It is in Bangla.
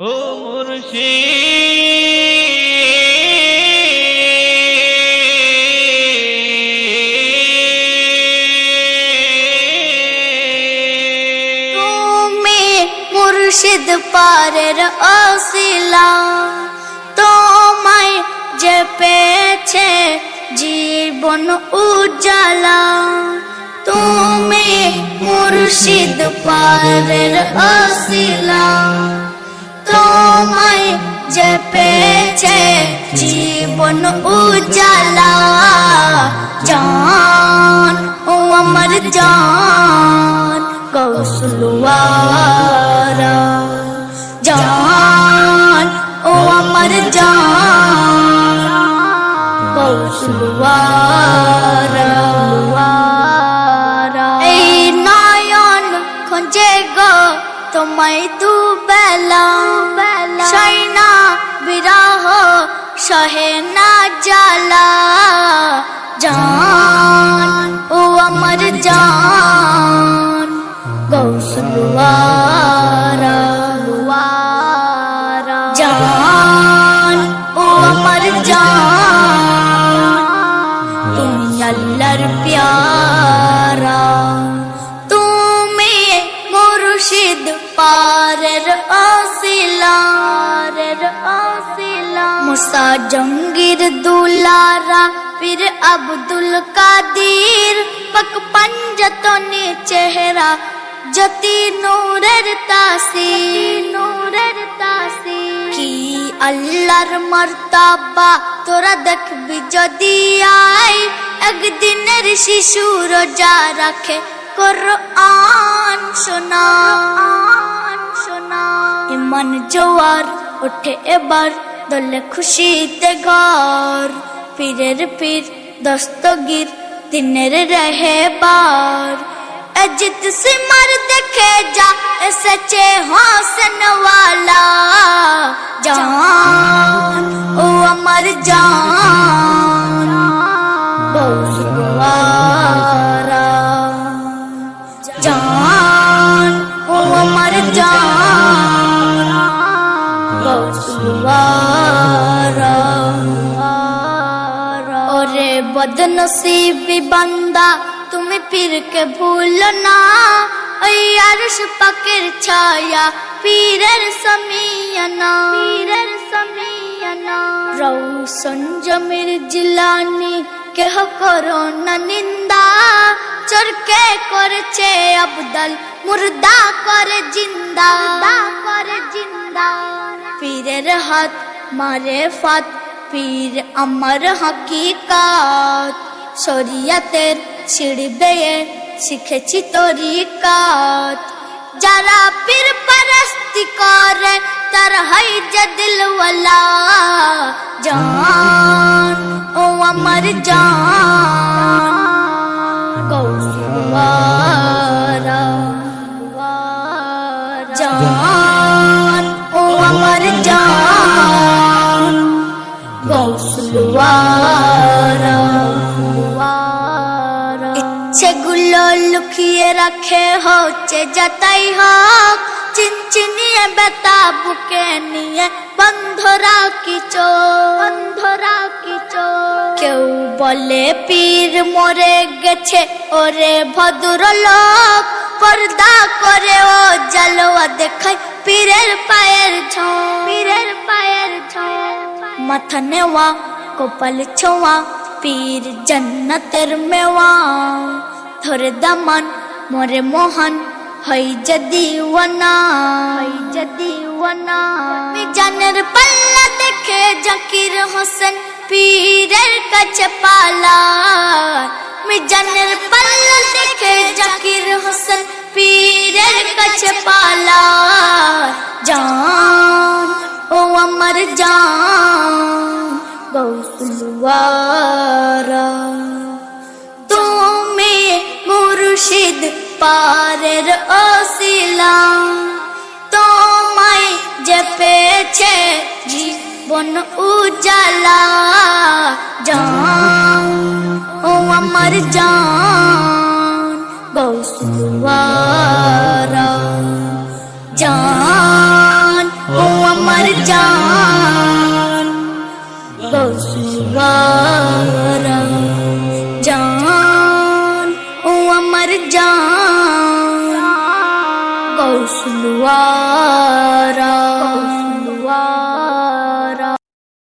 ও মুর্শিদ তুমি মুর্শিদ পারের অসিলা, তোমায় যে পেয়েছে জীবন উজালা। তুমি মুর্শিদ পারের অসিলা, তোমায় যে পেয়েছে জীবন উজালা। জান ও আমার জান গৌসুলওয়ারা, জান ও আমার জান গৌসুলওয়ারা। এই নয়ন খোঁজে গো তোমায় তু বেলা, সৈনা বিরহ সহে না জালা। জান ও আমার জান গৌসুলওয়ারা, জান ও আমার জান তুমি আল্লাহর প্যারা। তুমি মুর্শিদ পারের অসিলা, মুসা জঙ্গির দুলারা পীর আব্দুল কাদির, পাক পাঞ্জতনে চেহারা জ্যোতি নূরের তাসির। কি আল্লাহর মর্তবা তোরা দেখবি যদি আয়, একদিনের শিশু রোজা রাখে কোরআন শোনা। ইমান জোয়ার ওঠে এবার দলে খুশিতে ঘর, পীরের পীর দস্তগীর দিনের रहेबार। अजित सिमर देखे जा सच्चे हौसन वाला, जान ओ अमर जान गौसुलवारा, जान ओ अमर जान गौसुलवारा। ओरे बदनसीबी बंदा তুমি পীরকে ভুলো না, ওই আরশ পাকের ছায়া পীরের সামিয়ানা। রওশন জমির জিলানি কেহ করো না নিন্দা, চরকে করেছে আবদাল মুর্দা করে জিন্দা। পীরের হাত মারে ফাত, পীর আমার হাকিকাত। শরিয়াতের সিঁড়ি বেয়ে শিখেছি তরিকাত, যারা পীর পারস্তি করে তার হয় যে দিলওয়ালা। জান ও আমার জান গৌসুলওয়ারা, জান ও আমার জান গৌসুলওয়ারা। সেগুলো লুকিয়ে রাখে হচ্ছে যাতাই হোক, চিনচিনিয়ে বেতা বুকে নিয়ে বন্ধরা কি চোখ। কেউ বলে পীর মরে গেছে ওরে ভদ্রলোক, পর্দা করে ও জালওয়া দেখায় পীরের পায়ের ছোঁয়া। মাথা নেওয়া কপাল ছোঁয়া পীর জন্নতের মেওয়া, ধরে দামান মরে মোহন হই যদিওয়ানা। মিজানের পাল্লা দেখে জাকির হোসেন পীরের কাছে পালা। মিজানের পাল্লা দেখে জাকির হোসেন পীরের কাছে পালা। জান ও আমার জান গৌসুলওয়ারা, তুমি মুর্শিদ পারের অসিলা, তোমায় যে পেয়েছে জীবন উজালা। জান ও আমার জান গৌসুলওয়ারা, জান ও জান গৌসুয়ারা জান ও আমার জান গৌসুয়ারা